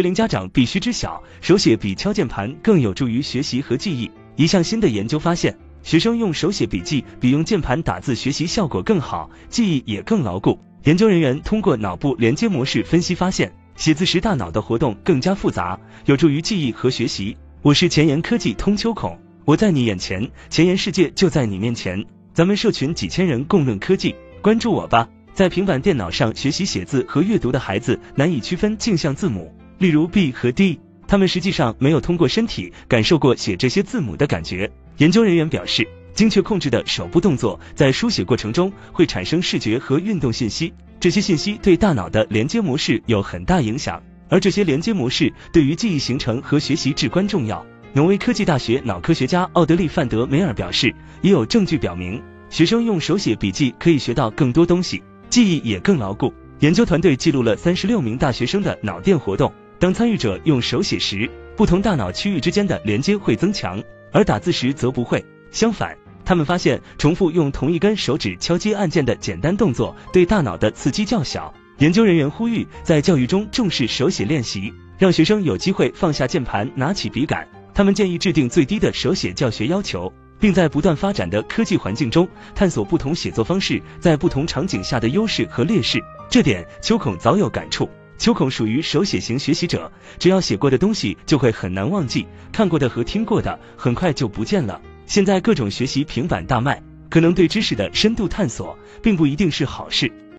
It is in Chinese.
零家长必须知晓，手写比敲键盘更有助于学习和记忆。一项新的研究发现，学生用手写笔记比用键盘打字学习效果更好，记忆也更牢固。研究人员通过脑部连接模式分析发现，写字时大脑的活动更加复杂，有助于记忆和学习。我是前沿科技通秋孔，我在你眼前，前沿世界就在你面前。咱们社群几千人共论科技，关注我吧。在平板电脑上学习写字和阅读的孩子难以区分镜像字母，例如 B 和 D， 他们实际上没有通过身体感受过写这些字母的感觉。研究人员表示，精确控制的手部动作在书写过程中会产生视觉和运动信息，这些信息对大脑的连接模式有很大影响，而这些连接模式对于记忆形成和学习至关重要。挪威科技大学脑科学家奥德利·范德梅尔表示，也有证据表明，学生用手写笔记可以学到更多东西，记忆也更牢固。研究团队记录了36名大学生的脑电活动，当参与者用手写时，不同大脑区域之间的连接会增强，而打字时则不会。相反，他们发现重复用同一根手指敲击按键的简单动作对大脑的刺激较小。研究人员呼吁在教育中重视手写练习，让学生有机会放下键盘，拿起笔杆。他们建议制定最低的手写教学要求，并在不断发展的科技环境中探索不同写作方式在不同场景下的优势和劣势。这点秋孔早有感触。秋孔属于手写型学习者，只要写过的东西就会很难忘记，看过的和听过的很快就不见了。现在各种学习平板大卖，可能对知识的深度探索并不一定是好事。